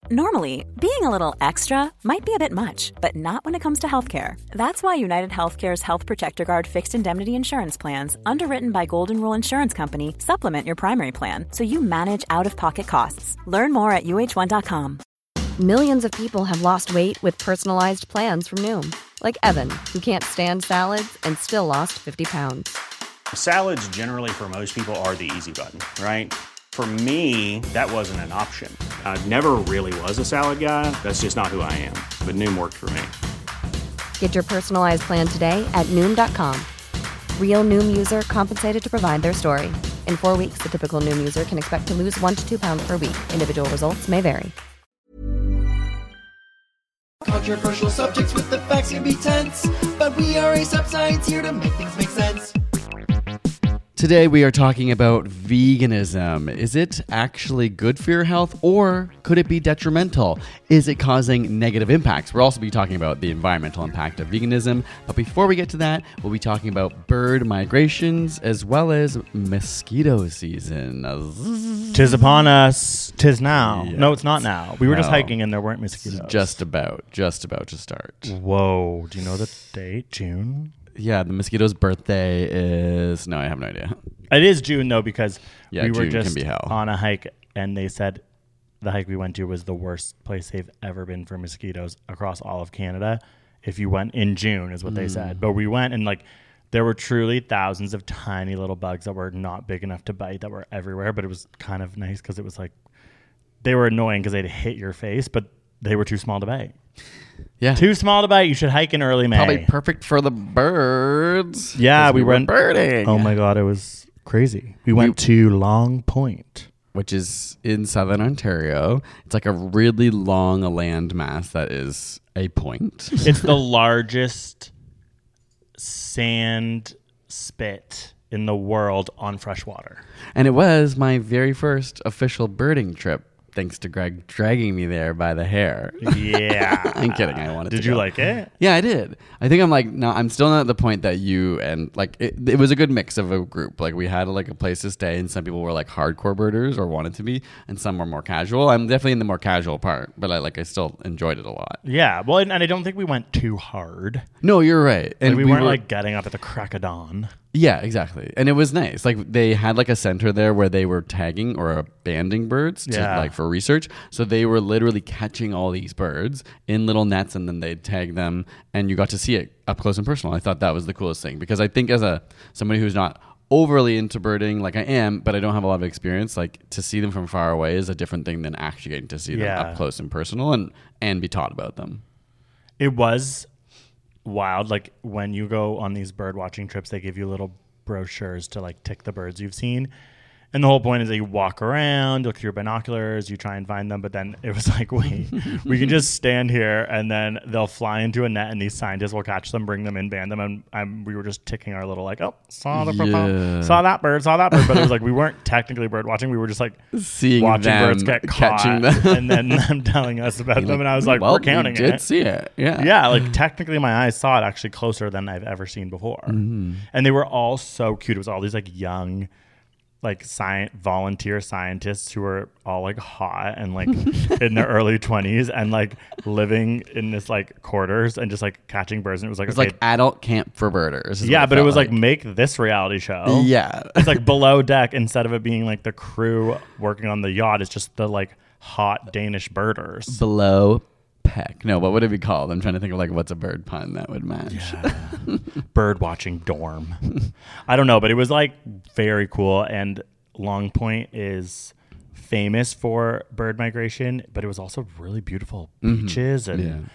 Normally, being a little extra might be a bit much, but not when it comes to healthcare. That's why United Healthcare's Health Protector Guard fixed indemnity insurance plans, underwritten by Golden Rule Insurance Company, supplement your primary plan so you manage out-of-pocket costs. Learn more at uh1.com. Millions of people have lost weight with personalized plans from Noom. Like Evan, who can't stand salads and still lost 50 pounds. Salads generally for most people are the easy button, right? For me, that wasn't an option. I never really was a salad guy. That's just not who I am. But Noom worked for me. Get your personalized plan today at Noom.com. Real Noom user compensated to provide their story. In 4 weeks, the typical Noom user can expect to lose 1 to 2 pounds per week. Individual results may vary. Controversial subjects with the facts can be tense, but we are Ace Up Science here to make things make sense. Today we are talking about veganism. Is it actually good for your health, or could it be detrimental? Is it causing negative impacts? We'll also be talking about the environmental impact of veganism. But before we get to that, we'll be talking about bird migrations as well as mosquito season. Tis upon us. Tis now. Yeah. No, it's not now. We were just No. hiking and there weren't mosquitoes. Just about to start. Whoa. Do you know the date? June? Yeah, the mosquito's birthday is... No, I have no idea. It is June, though, because Yeah, we were June can just be hell. on a hike, and they said the hike we went to was the worst place they've ever been for mosquitoes across all of Canada. If you went in June, is what they said. But we went, and like there were truly thousands of tiny little bugs that were not big enough to bite that were everywhere. But it was kind of nice because it was like they were annoying because they'd hit your face, but they were too small to bite. Yeah. Too small to bite. You should hike in early May. Probably perfect for the birds. Yeah, 'cause we were went birding. Oh my God, it was crazy. We went to Long Point. Which is in southern Ontario. It's like a really long landmass that is a point. It's the largest sand spit in the world on fresh water. And it was my very first official birding trip, thanks to Greg dragging me there by the hair. Yeah. I'm kidding. I wanted to Did you go. like it? Yeah, I did. I think I'm like, no, I'm still not at the point that you and like, it was a good mix of a group. Like we had like a place to stay and some people were like hardcore birders or wanted to be, and some were more casual. I'm definitely in the more casual part, but I still enjoyed it a lot. Yeah. Well, and I don't think we went too hard. No, you're right. And And we weren't like getting up at the crack of dawn. Yeah, exactly. And it was nice. Like they had like a center there where they were tagging or abandoning birds to like for research. So they were literally catching all these birds in little nets and then they'd tag them and you got to see it up close and personal. I thought that was the coolest thing because I think as somebody who's not overly into birding like I am, but I don't have a lot of experience, like to see them from far away is a different thing than actually getting to see them up close and personal and be taught about them. It was wild. Like when you go on these bird watching trips, they give you little brochures to like tick the birds you've seen. And the whole point is that you walk around, look through your binoculars, you try and find them. But then it was like, wait, we can just stand here and then they'll fly into a net and these scientists will catch them, bring them in, band them. And we were just ticking our little like, oh, saw that bird. But it was like we weren't technically bird watching. We were just like Seeing watching them, birds get caught catching them. and then them telling us about them. And I was like, well, we're counting we did it. see it. Yeah. Yeah, like technically my eyes saw it actually closer than I've ever seen before. Mm-hmm. And they were all so cute. It was all these like young, like volunteer scientists who were all like hot and like in their early 20s and like living in this like quarters and just like catching birds. And it was like, It's like adult camp for birders. is yeah, what but it felt was like make this reality show. Yeah. It's like below deck instead of it being like the crew working on the yacht. It's just the like hot Danish birders. Below peck. No, what would it be called? I'm trying to think of like what's a bird pun that would match. Yeah. Bird watching dorm. I don't know, but it was like very cool. And Long Point is famous for bird migration, but it was also really beautiful beaches and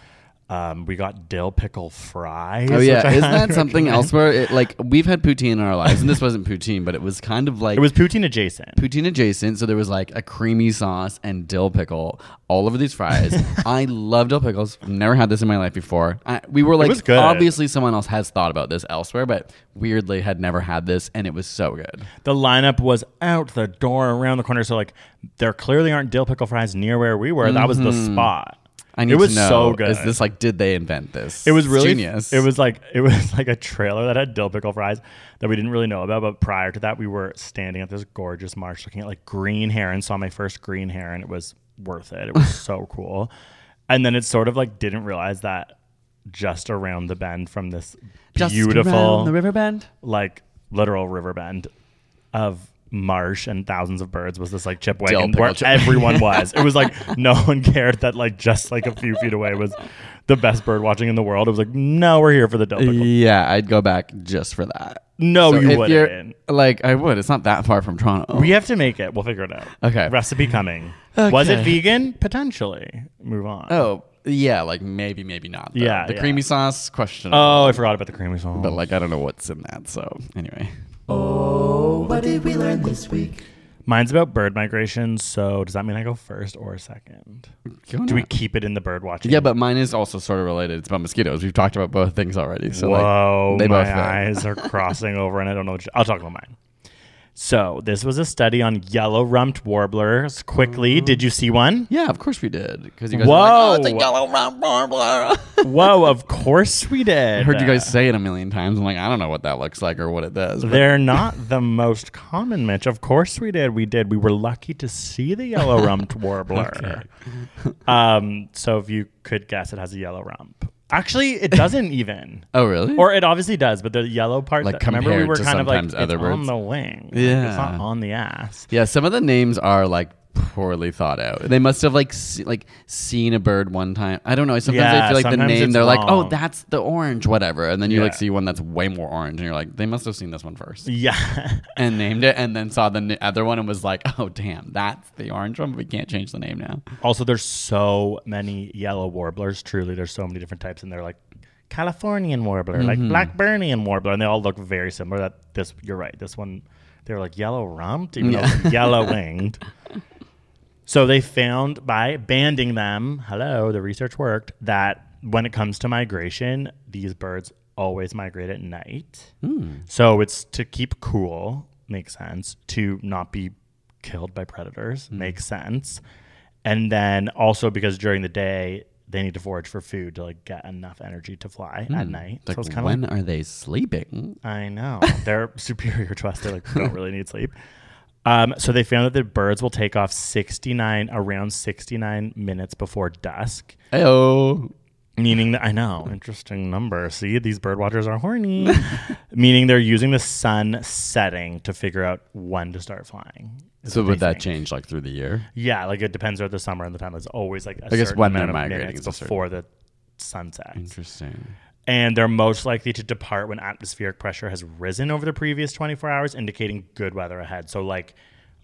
we got dill pickle fries. Oh yeah, isn't that recommend. something elsewhere? Like we've had poutine in our lives, and this wasn't poutine, but it was kind of like It was poutine adjacent. Poutine adjacent. So there was like a creamy sauce and dill pickle all over these fries. I love dill pickles. Never had this in my life before. We were like, was good. obviously someone else has thought about this elsewhere, but weirdly had never had this, and it was so good. The lineup was out the door around the corner, so like there clearly aren't dill pickle fries near where we were. That was the spot. I need It was to know, so good. is this like, did they invent this? It was It's really genius. It was like a trailer that had dill pickle fries that we didn't really know about. But prior to that, we were standing at this gorgeous marsh looking at like green heron. Saw my first green heron. It was worth it. It was so cool. And then it sort of like didn't realize that just around the bend from this beautiful the river bend, like literal river bend of marsh and thousands of birds was this like chip wagon where everyone was. It was like no one cared that like just like a few feet away was the best bird watching in the world. It was like, no, we're here for the dill pickle. Yeah, I'd go back just for that. No, so you wouldn't. Like, I would. It's not that far from Toronto. We have to make it. We'll figure it out. Okay. Recipe coming. Okay. Was it vegan? Potentially. Move on. Oh, yeah. Like, maybe not. Though. Yeah. The creamy sauce, questionable. Oh, I forgot about the creamy sauce. But, like, I don't know what's in that. So, anyway. Oh, what did we learn this week? Mine's about bird migration, so does that mean I go first or second? Do we keep it in the bird watching? Yeah, but mine is also sort of related. It's about mosquitoes. We've talked about both things already. So whoa, they my both eyes are crossing over, and I don't know. I'll talk about mine. So this was a study on yellow-rumped warblers. Quickly, did you see one? Yeah, of course we did. Because you guys were like, oh, it's a yellow-rumped warbler. Whoa, of course we did. I heard you guys say it a million times. I'm like, I don't know what that looks like or what it does. But. They're not the most common, Mitch. Of course we did. We were lucky to see the yellow-rumped warbler. Okay. So if you could guess, it has a yellow rump. Actually, it doesn't even. Oh, really? Or it obviously does, but the yellow part, like remember we were kind of like, other it's birds. on the wing. Yeah. Like, it's not on the ass. Yeah, some of the names are like poorly thought out. They must have like seen a bird one time. I don't know. Sometimes I feel like the name, they're wrong. Like, oh, that's the orange, whatever. And then you like see one that's way more orange and you're like, they must have seen this one first. Yeah. And named it and then saw the other one and was like, oh, damn, that's the orange one. But we can't change the name now. Also, there's so many yellow warblers. Truly, there's so many different types and they're like Californian warbler, like Blackburnian warbler. And they all look very similar. You're right. This one, they were like yellow rumped, even though it was yellow winged. So they found by banding them, the research worked, that when it comes to migration, these birds always migrate at night. So it's to keep cool, makes sense. To not be killed by predators, makes sense. And then also because during the day, they need to forage for food to like get enough energy to fly at night. Like, so it's kind when are they sleeping? I know. They're superior to us. They like don't really need sleep. So they found that the birds will take off around 69 minutes before dusk. Hey-oh. Meaning that, I know, interesting number. See, these bird watchers are horny. Meaning they're using the sun setting to figure out when to start flying. So would that change like through the year? Yeah, like it depends throughout the summer and the time. It's always like I guess when they're migrating before the sun sets. Interesting. And they're most likely to depart when atmospheric pressure has risen over the previous 24 hours, indicating good weather ahead. So like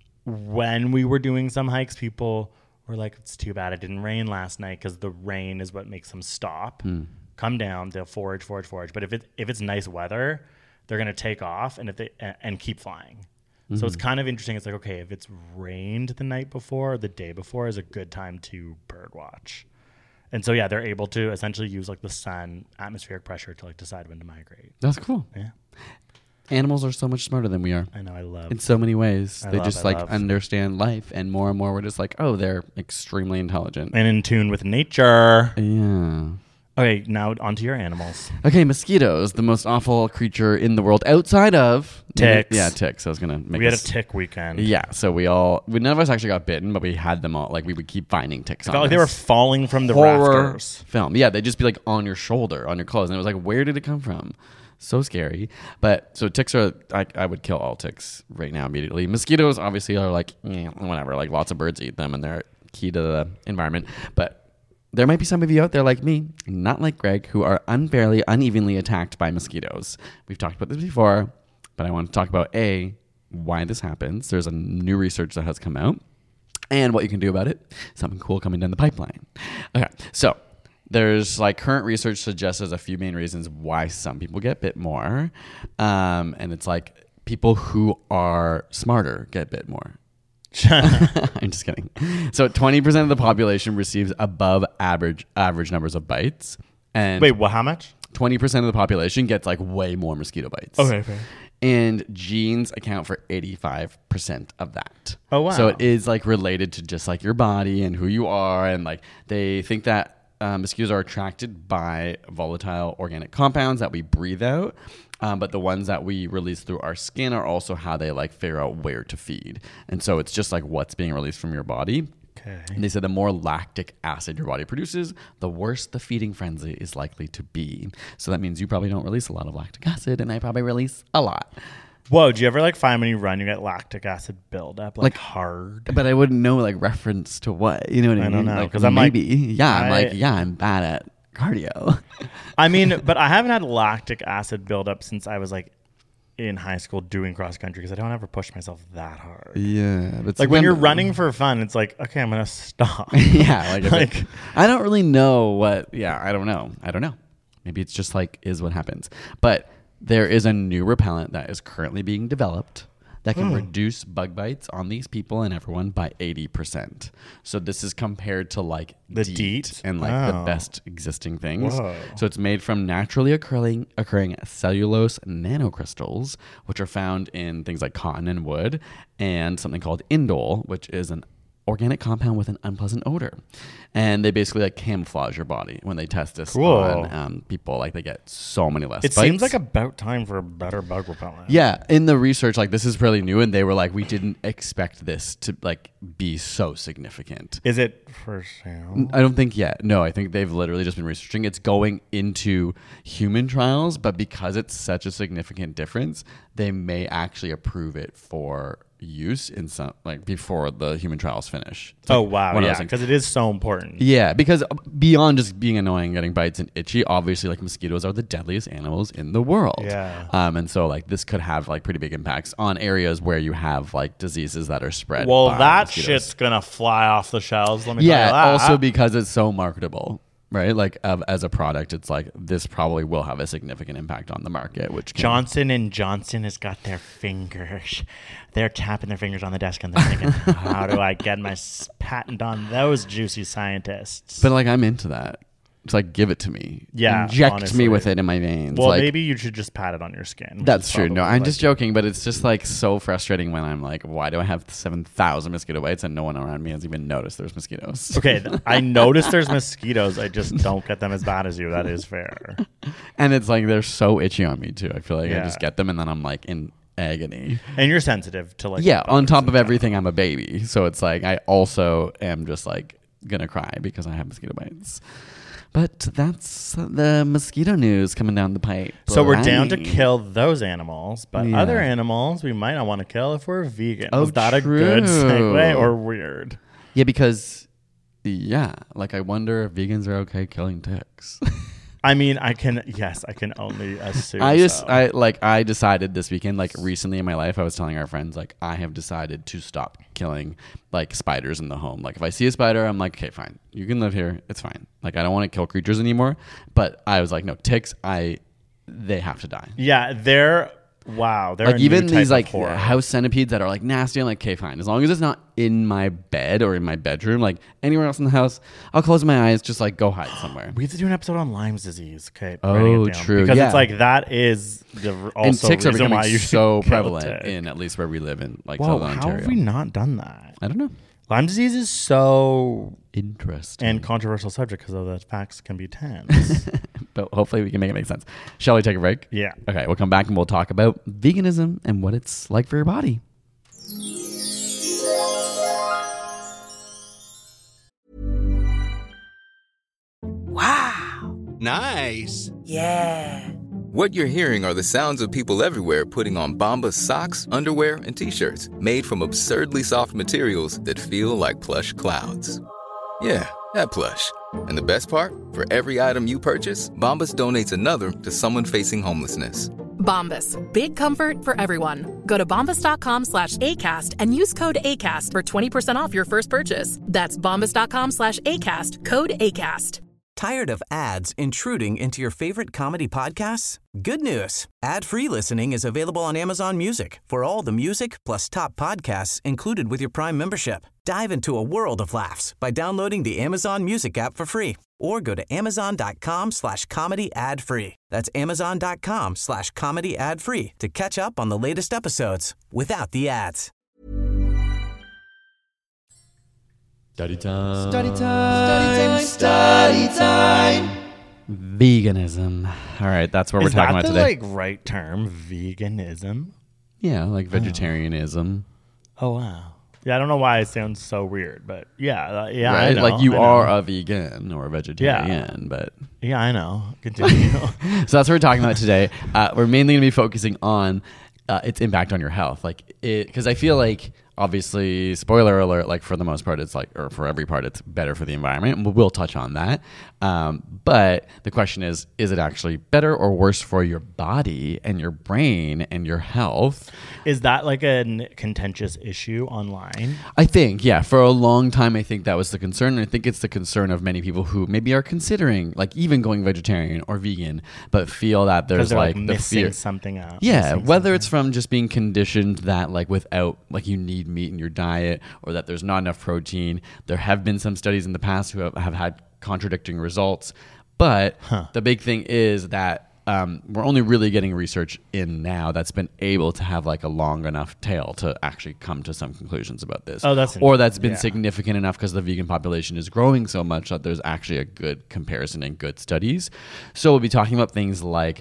when we were doing some hikes, people were like, it's too bad it didn't rain last night because the rain is what makes them stop. Come down, they'll forage. But if it's nice weather, they're going to take off and keep flying. So it's kind of interesting. It's like, okay, if it's rained the night before or the day before is a good time to bird watch. And so, yeah, they're able to essentially use like the sun, atmospheric pressure to like decide when to migrate. That's cool. Yeah. Animals are so much smarter than we are. I know. I love. In so many ways. They just understand life. And more we're just like, oh, they're extremely intelligent. And in tune with nature. Yeah. Okay, now onto your animals. Okay, mosquitoes, the most awful creature in the world outside of ticks. Yeah, ticks. I was gonna make. We had a tick weekend. Yeah, so none of us actually got bitten, but we had them all. Like we would keep finding ticks. It felt like they were falling from the rafters. Film. Yeah, they'd just be like on your shoulder, on your clothes, and it was like, where did it come from? So scary. But so ticks are. I would kill all ticks right now immediately. Mosquitoes obviously are like whatever. Like lots of birds eat them, and they're key to the environment, but. There might be some of you out there like me, not like Greg, who are unfairly, unevenly attacked by mosquitoes. We've talked about this before, but I want to talk about why this happens. There's a new research that has come out, and what you can do about it. Something cool coming down the pipeline. Okay, so there's like current research suggests there's a few main reasons why some people get bit more, and it's like people who are smarter get bit more. I'm just kidding. So 20% of the population receives above average numbers of bites. And wait, how much? 20% of the population gets like way more mosquito bites. Okay, fair. And genes account for 85% of that. Oh, wow. So it is like related to just like your body and who you are. And like they think that mosquitoes are attracted by volatile organic compounds that we breathe out. But the ones that we release through our skin are also how they like figure out where to feed. And so it's just like what's being released from your body Okay. And they said the more lactic acid your body produces, the worse the feeding frenzy is likely to be. So that means you probably don't release a lot of lactic acid, and I probably release a lot. Whoa, do you ever like find when you run, you get lactic acid buildup, like hard? But I wouldn't know like reference to what, you know what I mean? I don't know, like, 'cause I'm I'm bad at cardio. I mean, but I haven't had lactic acid buildup since I was like in high school doing cross country because I don't ever push myself that hard. Yeah, but like when you're running for fun, it's like, okay, I'm gonna stop. Yeah, like I don't really know what. Yeah, I don't know. Maybe it's just like is what happens. But there is a new repellent that is currently being developed that can reduce bug bites on these people and everyone by 80%. So this is compared to like the DEET and like the best existing things. Whoa. So it's made from naturally occurring cellulose nanocrystals, which are found in things like cotton and wood, and something called indole, which is an organic compound with an unpleasant odor. And they basically like camouflage your body when they test this on people. Like they get so many less bites. Seems like about time for a better bug repellent. Yeah, in the research, like this is pretty new, and they were like, we didn't expect this to like be so significant. Is it for sale? I don't think yet. No, I think they've literally just been researching. It's going into human trials, but because it's such a significant difference, they may actually approve it for use in some like before the human trials finish. Oh wow, yeah, because it is so important. Yeah, because beyond just being annoying, getting bites and itchy, obviously like mosquitoes are the deadliest animals in the world. Yeah. And so like this could have like pretty big impacts on areas where you have like diseases that are spread. Well, by that mosquitoes. shit's gonna fly off the shelves. Let me tell you that. Also because it's so marketable. Right, like as a product, it's like this probably will have a significant impact on the market. Which Johnson & Johnson has got their fingers. They're tapping their fingers on the desk and they're thinking, "How do I get my patent on those juicy scientists?" But like, I'm into that. It's like, give it to me. Yeah, inject honestly. me with it in my veins. Well, like, maybe you should just pat it on your skin. That's true. No, I'm just joking, but it's just like so frustrating when I'm like, why do I have 7,000 mosquito bites and no one around me has even noticed there's mosquitoes? Okay, I noticed there's mosquitoes. I just don't get them as bad as you. That is fair. And it's like they're so itchy on me too. I feel like I just get them and then I'm like in agony. And you're sensitive to like on top of everything, I'm a baby, so it's like I also am just like gonna cry because I have mosquito bites. But that's the mosquito news coming down the pipe. So we're down to kill those animals, but other animals we might not want to kill if we're vegan. Oh, is that a good segue or weird? Yeah, because like I wonder if vegans are okay killing ticks. I mean, I can only assume. I decided this weekend, like recently in my life, I was telling our friends, like, I have decided to stop killing like spiders in the home. Like if I see a spider, I'm like, okay, fine, you can live here, it's fine. Like I don't want to kill creatures anymore. But I was like, no, ticks, they have to die. Yeah, they're like even these like house centipedes that are like nasty. I'm like, okay, fine. As long as it's not in my bed or in my bedroom, like anywhere else in the house, I'll close my eyes, just like go hide somewhere. We have to do an episode on Lyme's disease. Okay. Oh, true. Because it's like that is the also and ticks are reason why becoming you so prevalent in at least where we live in like Southern Ontario. How have we not done that? I don't know. Lyme disease is so interesting and controversial subject because the facts can be tense. But hopefully we can make it make sense. Shall we take a break? Yeah. Okay, we'll come back and we'll talk about veganism and what it's like for your body. Wow. Nice. Yeah. What you're hearing are the sounds of people everywhere putting on Bombas socks, underwear, and T-shirts made from absurdly soft materials that feel like plush clouds. Yeah, that plush. And the best part? For every item you purchase, Bombas donates another to someone facing homelessness. Bombas. Big comfort for everyone. Go to bombas.com/ACAST and use code ACAST for 20% off your first purchase. That's bombas.com/ACAST. Code ACAST. Tired of ads intruding into your favorite comedy podcasts? Good news. Ad-free listening is available on Amazon Music for all the music plus top podcasts included with your Prime membership. Dive into a world of laughs by downloading the Amazon Music app for free or go to amazon.com/comedy ad-free. That's amazon.com/comedy ad-free to catch up on the latest episodes without the ads. Study time. Study time. Study time. Veganism. All right, that's what we're talking about today. Is that the right term, veganism? Yeah, like vegetarianism. Oh, wow. Yeah, I don't know why it sounds so weird, but yeah, Right? I know, Like you I know. are a vegan or a vegetarian, but Yeah, I know. Continue. so that's what we're talking about today. We're mainly going to be focusing on its impact on your health. Like because I feel like, obviously, spoiler alert, like for the most part, it's like, or for every part, it's better for the environment. And we'll touch on that. But the question is it actually better or worse for your body and your brain and your health? Is that like a contentious issue online? I think, yeah, for a long time, I think that was the concern. And I think it's the concern of many people who maybe are considering like even going vegetarian or vegan, but feel that there's like the missing fear. something out. Yeah, whether it's from just being conditioned that like without like you need meat in your diet, or that there's not enough protein. There have been some studies in the past who have had contradicting results, but the big thing is that we're only really getting research in now that's been able to have like a long enough tail to actually come to some conclusions about this. Oh, that's or that's been significant enough because the vegan population is growing so much that there's actually a good comparison and good studies. So we'll be talking about things like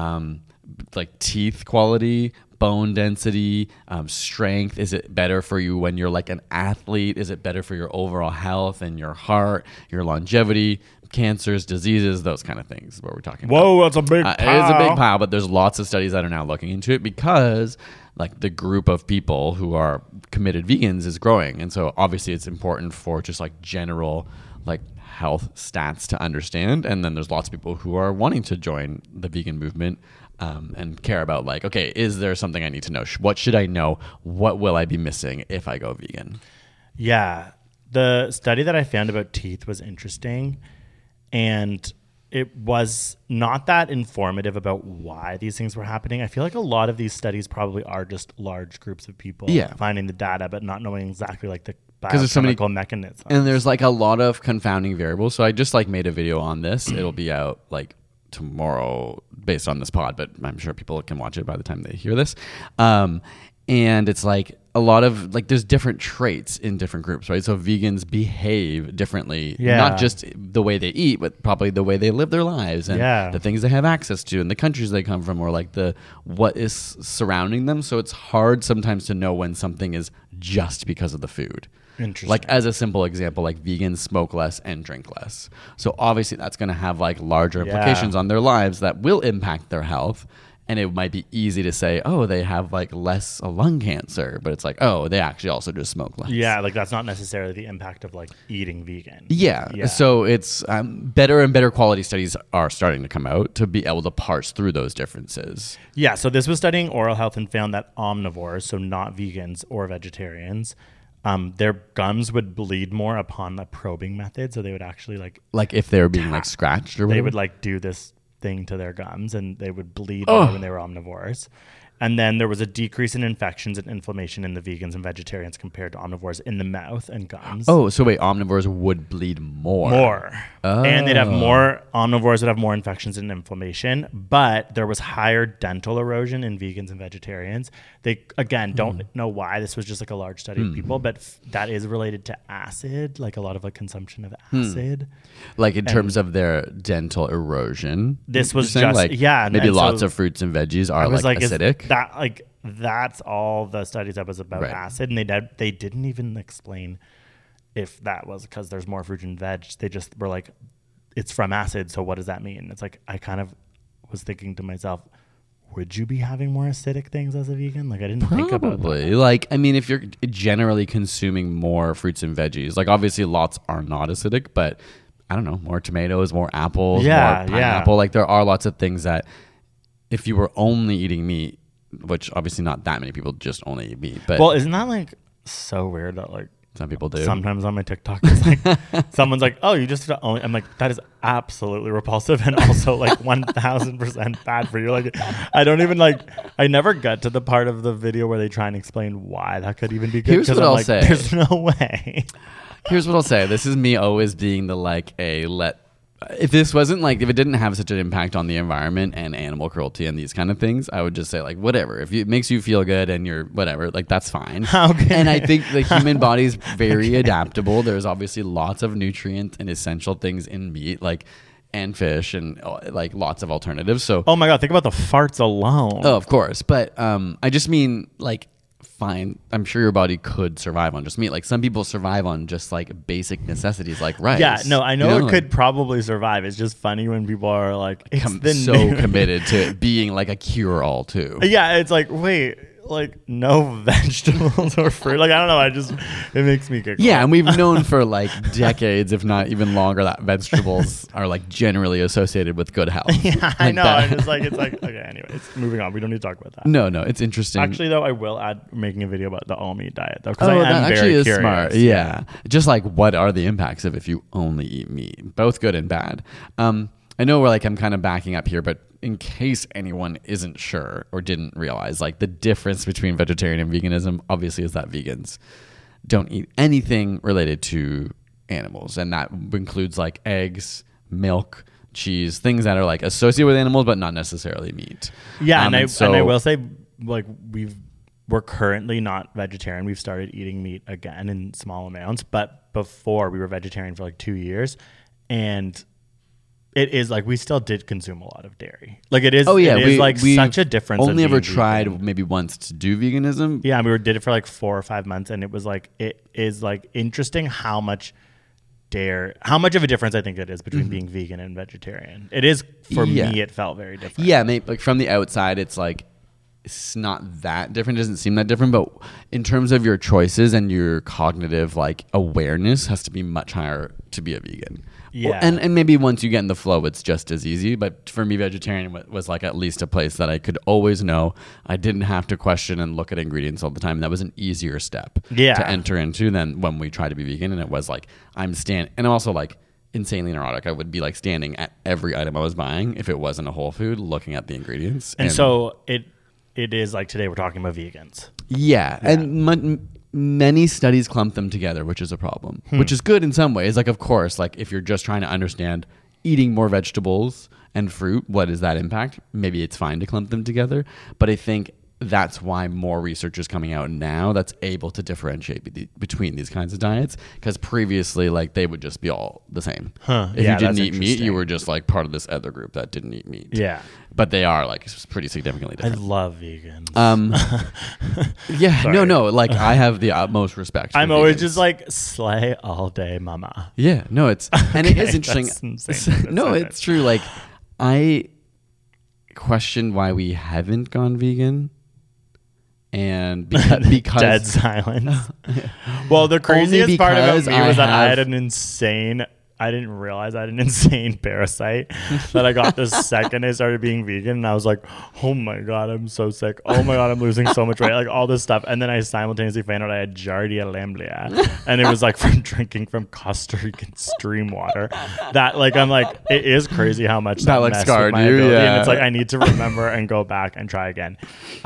teeth quality, bone density, strength. Is it better for you when you're like an athlete? Is it better for your overall health and your heart, your longevity, cancers, diseases, those kind of things is what we're talking about. Whoa, that's a big pile. It is a big pile, but there's lots of studies that are now looking into it because like the group of people who are committed vegans is growing. And so obviously it's important for just like general like health stats to understand. And then there's lots of people who are wanting to join the vegan movement and care about like, okay, is there something I need to know? What should I know? What will I be missing if I go vegan? Yeah. The study that I found about teeth was interesting, and it was not that informative about why these things were happening. I feel like a lot of these studies probably are just large groups of people finding the data, but not knowing exactly like the biochemical mechanisms. And there's like a lot of confounding variables. So I just like made a video on this. It'll be out like tomorrow based on this pod, but I'm sure people can watch it by the time they hear this. And it's like a lot of like there's different traits in different groups, right? So vegans behave differently, not just the way they eat, but probably the way they live their lives and the things they have access to and the countries they come from, or like what is surrounding them. So it's hard sometimes to know when something is just because of the food. Interesting. Like as a simple example, like vegans smoke less and drink less. So obviously that's going to have like larger implications on their lives that will impact their health. And it might be easy to say, oh, they have like less lung cancer, but it's like, oh, they actually also just smoke less. Yeah, like that's not necessarily the impact of like eating vegan. Yeah. So it's better and better quality studies are starting to come out to be able to parse through those differences. Yeah. So this was studying oral health and found that omnivores, so not vegans or vegetarians, their gums would bleed more upon the probing method. So they would actually like if they were being like scratched or whatever. They would like do this thing to their gums and they would bleed more when they were omnivores. And then there was a decrease in infections and inflammation in the vegans and vegetarians compared to omnivores in the mouth and gums. Oh, so wait, omnivores would bleed more. Oh. And they'd have more, omnivores would have more infections and inflammation, but there was higher dental erosion in vegans and vegetarians. They, again, don't know why. This was just like a large study of people, but that is related to acid, like a lot of like consumption of acid. Like in terms of their dental erosion. This was just, like maybe lots of fruits and veggies are like acidic. That's all the studies that was about acid, and they didn't even explain if that was because there's more fruit and veg. They just were like, it's from acid, so what does that mean? It's like I kind of was thinking to myself, would you be having more acidic things as a vegan? Like I didn't think about that. Like I mean, if you're generally consuming more fruits and veggies, like obviously lots are not acidic, but I don't know, more tomatoes, more apples, more pineapple. Like there are lots of things that if you were only eating meat, which obviously not that many people just only eat meat. But isn't that like so weird that like some people do? Sometimes on my TikTok, it's like someone's like, "Oh, you just only." I'm like, that is absolutely repulsive and also like 1,000% bad for you. Like, I don't even like. I never get to the part of the video where they try and explain why that could even be good. Here's what I'll say. There's no way. Here's what I'll say. This is me always being the if this wasn't like, if it didn't have such an impact on the environment and animal cruelty and these kind of things, I would just say like, whatever. If it makes you feel good and you're whatever, like that's fine. Okay. And I think the human body's very adaptable. There's obviously lots of nutrient and essential things in meat, like, and fish and like lots of alternatives. So, oh my God, think about the farts alone. Oh, of course. But I just mean like, I'm sure your body could survive on just meat. Like some people survive on just like basic necessities like rice. Yeah, no, I know, it like, could probably survive. It's just funny when people are like, committed to being like a cure-all too. Yeah, it's like, wait, like no vegetables or fruit. Like, I don't know. It makes me giggle. Yeah, and we've known for like decades, if not even longer, that vegetables are like generally associated with good health. Yeah, like I know. That. It's like, okay, anyways, moving on. We don't need to talk about that. No, it's interesting. Actually, though, I will add making a video about the all meat diet, though, because that I am actually very is curious. smart. Yeah. Just like what are the impacts of if you only eat meat? Both good and bad. I know I'm kind of backing up here, but in case anyone isn't sure or didn't realize, like the difference between vegetarian and veganism obviously is that vegans don't eat anything related to animals. And that includes like eggs, milk, cheese, things that are like associated with animals, but not necessarily meat. Yeah. And I will say, like, we're currently not vegetarian. We've started eating meat again in small amounts, but before we were vegetarian for like 2 years, and it is like we still did consume a lot of dairy. Like it is. Oh yeah, it is like such a difference. Only ever tried maybe once to do veganism. Yeah, we did it for like 4 or 5 months, and it was like it is like interesting how much of a difference I think it is between being vegan and vegetarian. It is for me. It felt very different. Yeah, like from the outside, it's like it's not that different. It doesn't seem that different, but in terms of your choices and your cognitive like awareness has to be much higher to be a vegan. Yeah. And maybe once you get in the flow, it's just as easy. But for me, vegetarian was like at least a place that I could always know. I didn't have to question and look at ingredients all the time. That was an easier step to enter into than when we tried to be vegan. And it was like, and I'm also like insanely neurotic. I would be like standing at every item I was buying if it wasn't a whole food, looking at the ingredients. And so it is like today we're talking about vegans. Yeah. And many studies clump them together, which is a problem, which is good in some ways. Like, of course, like if you're just trying to understand eating more vegetables and fruit, what is that impact? Maybe it's fine to clump them together. But I think that's why more research is coming out now that's able to differentiate between these kinds of diets. Because previously, like they would just be all the same. If you didn't eat meat, you were just like part of this other group that didn't eat meat. Yeah. But they are like pretty significantly different. I love vegans. Yeah, no. Like I have the utmost respect. I'm always just like slay all day, mama. Yeah, no, it's and it is interesting. No, it's true. Like I question why we haven't gone vegan. And because dead silence. Well, the craziest part about me was that I didn't realize I had an insane parasite that I got the second I started being vegan. And I was like, oh my God, I'm so sick. Oh my God, I'm losing so much weight. Like all this stuff. And then I simultaneously found out I had Giardia lamblia. And it was like from drinking from Costa Rican stream water. That like, I'm like, it is crazy how much that like scarred my ability. Yeah. And it's like, I need to remember and go back and try again.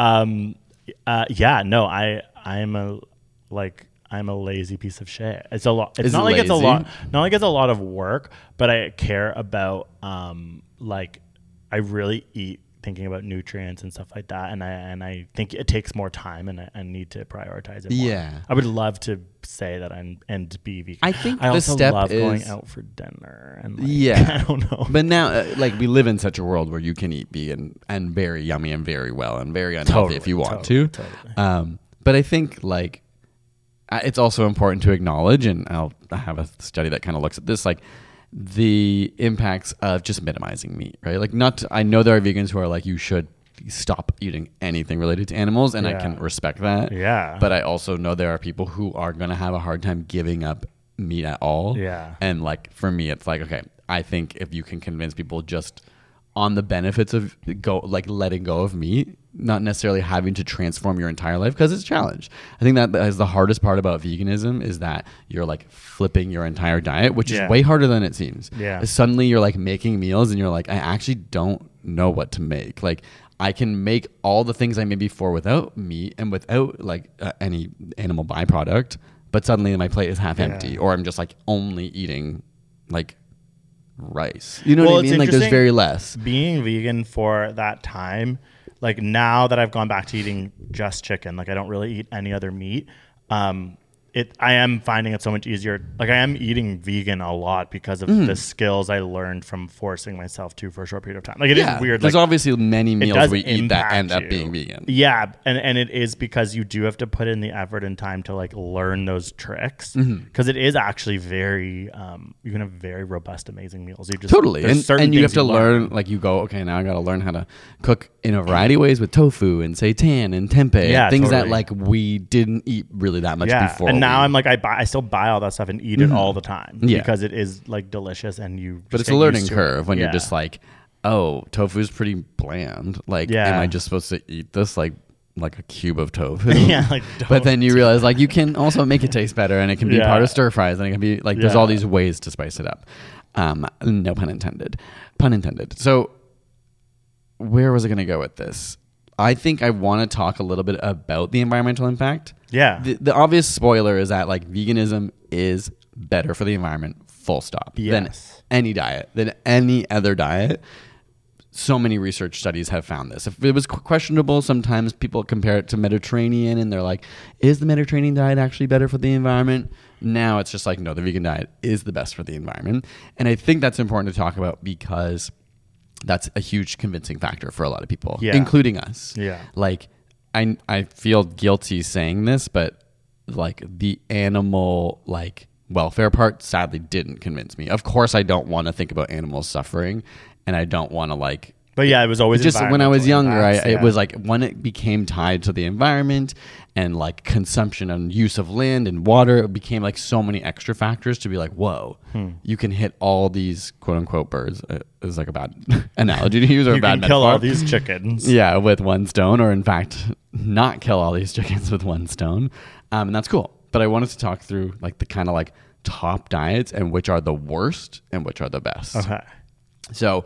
I'm a lazy piece of shit. It's a lot. It's not like it's a lot. Not like it's a lot of work, but I care about like I really eat thinking about nutrients and stuff like that, and I think it takes more time, and I need to prioritize it more. Yeah, I would love to say that and be vegan. I think I also step love is going out for dinner and like, yeah, I don't know. But now like we live in such a world where you can eat vegan and very yummy and very well and very unhealthy if you want to. Totally. But I think like it's also important to acknowledge, and I have a study that kind of looks at this, like the impacts of just minimizing meat, right? Like I know there are vegans who are like, you should stop eating anything related to animals, and I can respect that. Yeah. But I also know there are people who are going to have a hard time giving up meat at all. Yeah. And like, for me, it's like, okay, I think if you can convince people just on the benefits of letting go of meat, not necessarily having to transform your entire life, because it's a challenge. I think that is the hardest part about veganism, is that you're like flipping your entire diet, which is way harder than it seems. Yeah. Suddenly you're like making meals and you're like, I actually don't know what to make. Like I can make all the things I made before without meat and without like any animal byproduct, but suddenly my plate is half empty, or I'm just like only eating like rice. You know what I mean? Like there's very less. Being vegan for that time, like now that I've gone back to eating just chicken, like I don't really eat any other meat. I am finding it so much easier. Like I am eating vegan a lot because of the skills I learned from forcing myself to for a short period of time. Like it is weird. There's like, obviously many meals we eat that end up you. being vegan. Yeah, and it is because you do have to put in the effort and time to like learn those tricks because it is actually very you can have very robust, amazing meals. You just Totally, and you have to learn. Like you go, okay, now I got to learn how to cook in a variety of ways with tofu and seitan and tempeh, things that like we didn't eat really that much before. And now I'm like I still buy all that stuff and eat it all the time because it is like delicious and you. But it's a learning curve when you're just like, oh, tofu's pretty bland. Like, am I just supposed to eat this like a cube of tofu? But then you realize like you can also make it taste better, and it can be part of stir fries, and it can be like there's all these ways to spice it up. No pun intended. Pun intended. So where was I going to go with this? I think I want to talk a little bit about the environmental impact. Yeah. The obvious spoiler is that like veganism is better for the environment, full stop, than any diet, than any other diet. So many research studies have found this. If it was questionable, sometimes people compare it to Mediterranean and they're like, is the Mediterranean diet actually better for the environment? Now it's just like, no, the vegan diet is the best for the environment. And I think that's important to talk about because that's a huge convincing factor for a lot of people, including us. Yeah. Like, I feel guilty saying this, but like the animal like welfare part sadly didn't convince me. Of course, I don't want to think about animals suffering, and I don't want to like. But yeah, it was always just when I was younger. It was like when it became tied to the environment and like consumption and use of land and water, it became like so many extra factors to be like, whoa, you can hit all these quote unquote birds. Is like a bad analogy to use or a bad metaphor. You can kill all these chickens. Yeah, with one stone, or in fact, not kill all these chickens with one stone, and that's cool. But I wanted to talk through like the kind of like top diets and which are the worst and which are the best. Okay. So,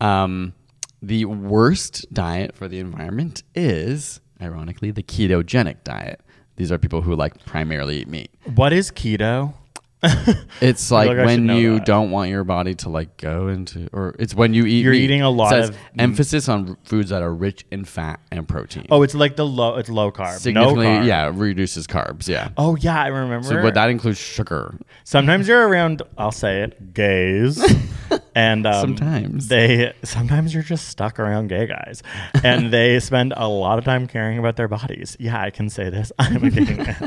the worst diet for the environment is, ironically, the ketogenic diet. These are people who like primarily eat meat. What is keto? It's like when you don't want your body to like go into, or it's when you eat. You're meat. eating a lot of emphasis on foods that are rich in fat and protein. Oh, it's like it's low carb. Significantly, no carb. reduces carbs. Yeah. Oh yeah, I remember. So, but that includes sugar. Sometimes you're around, I'll say it, gays. And sometimes you're just stuck around gay guys, and they spend a lot of time caring about their bodies. Yeah, I can say this. I'm a gay man.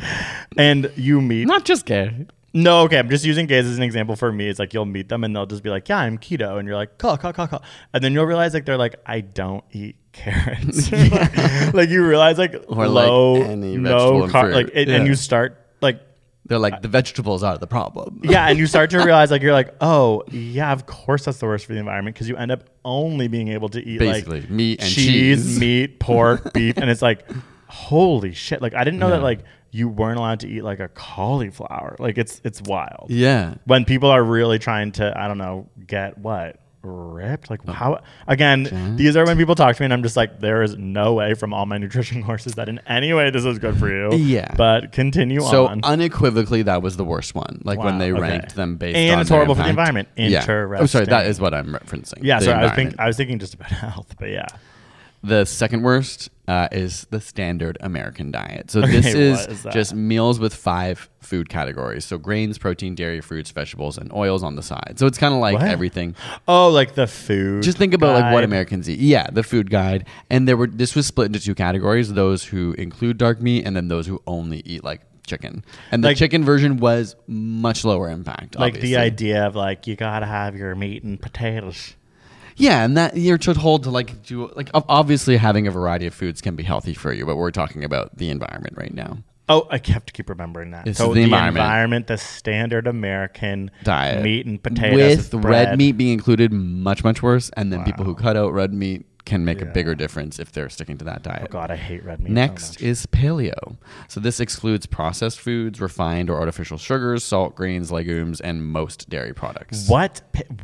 And you meet not just gay. No, okay. I'm just using gays as an example for me. It's like you'll meet them and they'll just be like, "Yeah, I'm keto," and you're like, "Cool." And then you'll realize like they're like, "I don't eat carrots." Like you realize like or low, like any no carb, like and you start like. They're like, the vegetables are the problem. Yeah, and you start to realize, like, you're like, oh, yeah, of course that's the worst for the environment, because you end up only being able to eat, basically, like, meat and cheese, meat, pork, beef, and it's like, holy shit. Like, I didn't know that, like, you weren't allowed to eat, like, a cauliflower. Like, it's wild. Yeah. When people are really trying to, I don't know, get what? Ripped? Like, how? Again, these are when people talk to me and I'm just like, there is no way from all my nutrition courses that in any way this is good for you. Yeah. But continue on. So unequivocally, that was the worst one. Like when they ranked them based on and it's horrible for the environment. Yeah. Interesting. Oh, sorry. That is what I'm referencing. Yeah. Sorry. I was thinking just about health, but yeah. The second worst is the standard American diet. So this is just meals with 5 food categories. So grains, protein, dairy, fruits, vegetables, and oils on the side. So it's kind of like everything. Oh, like the food. Just think about like what Americans eat. Yeah, the food guide. And this was split into 2 categories: those who include dark meat, and then those who only eat like chicken. And the chicken version was much lower impact. Like obviously. The idea of like you gotta have your meat and potatoes. Yeah, and that you're told to like do like obviously having a variety of foods can be healthy for you, but we're talking about the environment right now. Oh, I have to keep remembering that. This is the environment, the standard American diet, meat and potatoes with red meat being included, much worse. And then people who cut out red meat can make a bigger difference if they're sticking to that diet. Oh God, I hate red meat. Next is paleo. So this excludes processed foods, refined or artificial sugars, salt, grains, legumes, and most dairy products. What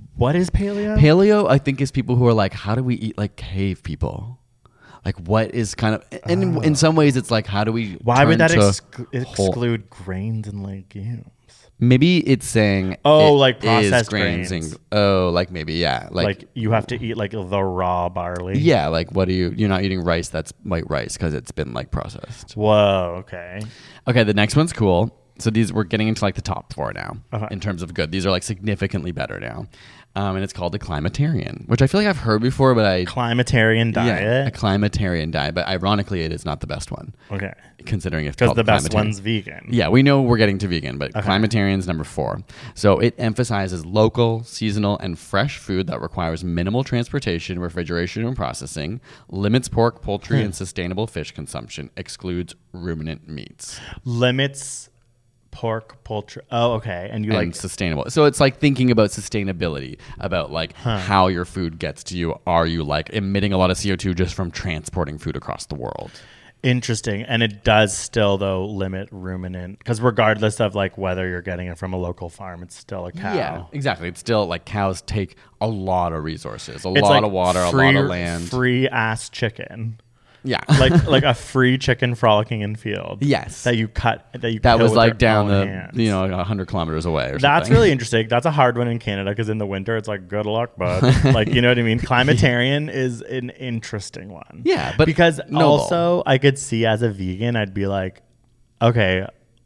is paleo? Paleo, I think, is people who are like, how do we eat like cave people? Like what is kind of, and in some ways it's like, how do we Why would that exclude grains and legumes? Maybe it's saying like processed grains. Like maybe, yeah. Like you have to eat like the raw barley. Yeah, like you're not eating rice that's white rice because it's been like processed. Whoa, okay. Okay, the next one's cool. So we're getting into like the top 4 now in terms of good. These are like significantly better now. And it's called the Climatarian, which I feel like I've heard before, but Climatarian diet? Yeah, a Climatarian diet, but ironically it is not the best one. Okay. Considering it's because the best one's vegan. Yeah, we know we're getting to vegan, but Climatarian's number 4. So it emphasizes local, seasonal, and fresh food that requires minimal transportation, refrigeration, and processing, limits pork, poultry, and sustainable fish consumption, excludes ruminant meats. Limits pork, poultry. Oh, okay. And like sustainable. So it's like thinking about sustainability, about like how your food gets to you. Are you like emitting a lot of CO2 just from transporting food across the world? Interesting. And it does still though limit ruminant, because regardless of like whether you're getting it from a local farm, it's still a cow. Yeah, exactly. It's still like cows take a lot of resources, a lot of water, a lot of land. Free ass chicken. Yeah, like a free chicken frolicking in field. Yes, that you cut. That was like down the hands. 100 kilometers away. Or That's something. really interesting. That's a hard one in Canada because in the winter it's like good luck, bud. Like you know what I mean. Climatarian is an interesting one. Yeah, but because also I could see as a vegan, I'd be like, okay,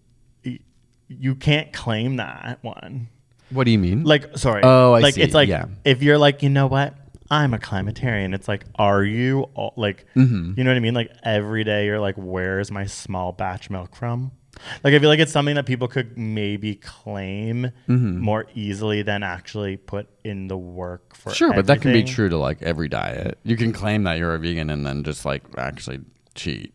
you can't claim that one. What do you mean? Like, sorry. Oh, I see. It's like if you're like, you know what? I'm a climatarian. It's like, are you like, you know what I mean? Like every day you're like, where's my small batch milk from? Like, I feel like it's something that people could maybe claim more easily than actually put in the work for everything. But that can be true to like every diet. You can claim that you're a vegan and then just like actually cheat.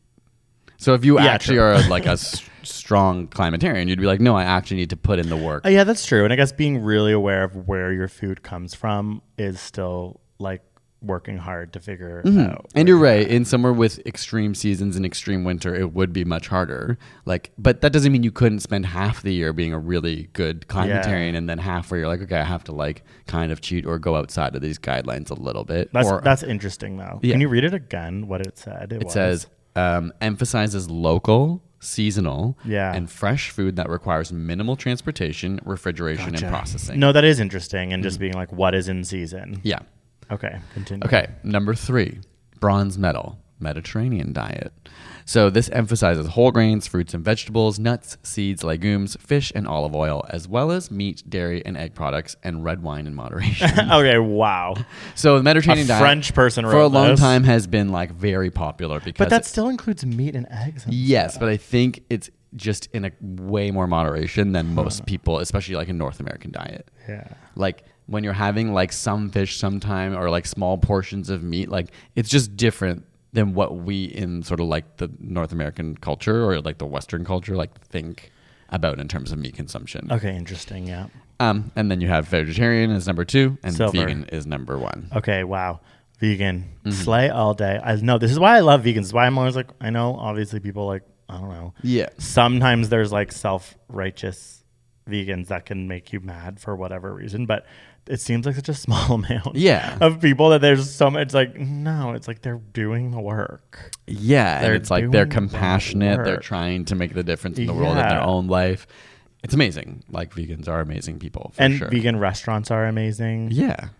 So if you actually are like a strong climatarian, you'd be like, no, I actually need to put in the work. Yeah, that's true. And I guess being really aware of where your food comes from is still like working hard to figure out. And you're right. In somewhere with extreme seasons and extreme winter, it would be much harder. Like, but that doesn't mean you couldn't spend half the year being a really good climatarian and then half where you're like, okay, I have to like kind of cheat or go outside of these guidelines a little bit. That's interesting though. Yeah. Can you read it again? What it said? It says emphasizes local, seasonal, and fresh food that requires minimal transportation, refrigeration, and processing. No, that is interesting. And just being like, what is in season? Yeah. Okay, continue. Okay, number 3, bronze medal, Mediterranean diet. So this emphasizes whole grains, fruits and vegetables, nuts, seeds, legumes, fish, and olive oil, as well as meat, dairy, and egg products, and red wine in moderation. Okay, wow. So the Mediterranean diet, French person wrote for a long time has been like very popular because. But that still includes meat and eggs. And stuff. But I think it's just in a way more moderation than most people, especially like a North American diet. Yeah. Like when you're having like some fish sometime or like small portions of meat, like it's just different than what we in sort of like the North American culture or like the Western culture like think about in terms of meat consumption. Okay, interesting. Yeah. And then you have vegetarian as number 2 and vegan is number 1. Okay, wow. Vegan. Slay all day. I know this is why I love vegans. This is why I'm always like, I know obviously people like, I don't know. Yeah. Sometimes there's like self-righteous vegans that can make you mad for whatever reason, but it seems like such a small amount of people that there's so much like, no, it's like they're doing the work. Yeah. And it's like they're compassionate. They're trying to make the difference in the world in their own life. It's amazing. Like vegans are amazing people. For sure. Vegan restaurants are amazing. Yeah.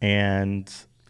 And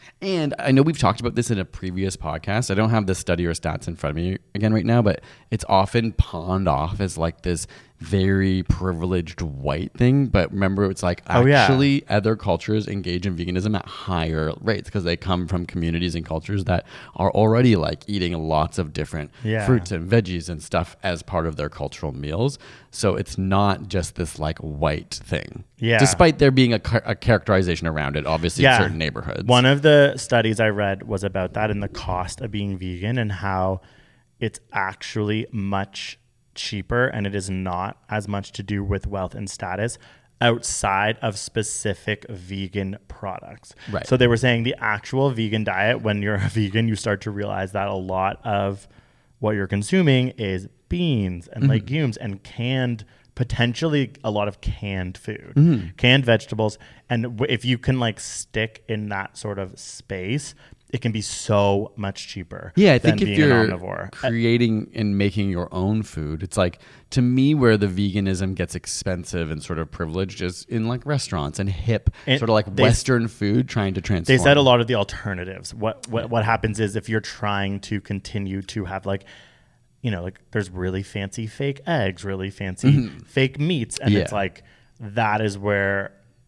I know we've talked about this in a previous podcast. I don't have the study or stats in front of me again right now, but it's often pawned off as like this very privileged white thing. But remember, it's like actually other cultures engage in veganism at higher rates because they come from communities and cultures that are already like eating lots of different fruits and veggies and stuff as part of their cultural meals. So it's not just this like white thing. Yeah. Despite there being a characterization around it, obviously in certain neighborhoods. One of the studies I read was about that and the cost of being vegan and how it's actually much cheaper and it is not as much to do with wealth and status outside of specific vegan products. Right. So they were saying the actual vegan diet, when you're a vegan, you start to realize that a lot of what you're consuming is beans and legumes and potentially a lot of canned food, canned vegetables. And if you can like stick in that sort of space, it can be so much cheaper. Yeah, I think than if being you're an omnivore. creating and making your own food, it's like, to me, where the veganism gets expensive and sort of privileged is in like restaurants and hip, And sort of like Western food trying to transform. They said a lot of the alternatives. What happens is if you're trying to continue to have like, you know, like there's really fancy fake eggs, really fancy fake meats, and it's like that is where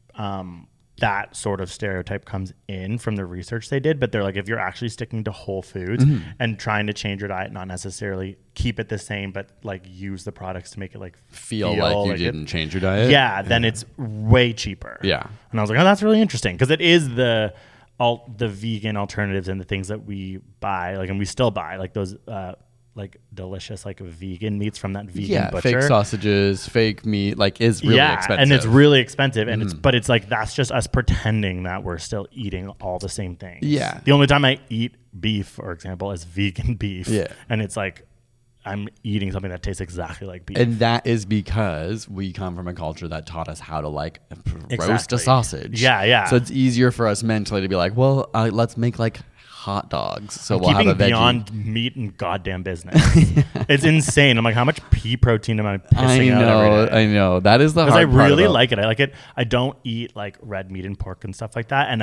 that sort of stereotype comes in from the research they did. But they're like, if you're actually sticking to whole foods and trying to change your diet, not necessarily keep it the same, but like use the products to make it like feel like you didn't change your diet. Yeah, then it's way cheaper. Yeah. And I was like, oh, that's really interesting, because it is the vegan alternatives and the things that we buy, like, and we still buy like those like delicious like vegan meats from that vegan butcher. Fake sausages, fake meat, like is really expensive. And it's really expensive, and but it's like that's just us pretending that we're still eating all the same things. Yeah. The only time I eat beef, for example, is vegan beef. Yeah. And it's like I'm eating something that tastes exactly like beef. And that is because we come from a culture that taught us how to like roast a sausage. Yeah, yeah. So it's easier for us mentally to be like, well, let's make like hot dogs. So we'll keeping have a veggie. Beyond Meat and goddamn business. It's insane. I'm like, how much pea protein am I pissing out every day? I know. That is the hard part. Because I really like it. I like it. I don't eat like red meat and pork and stuff like that. And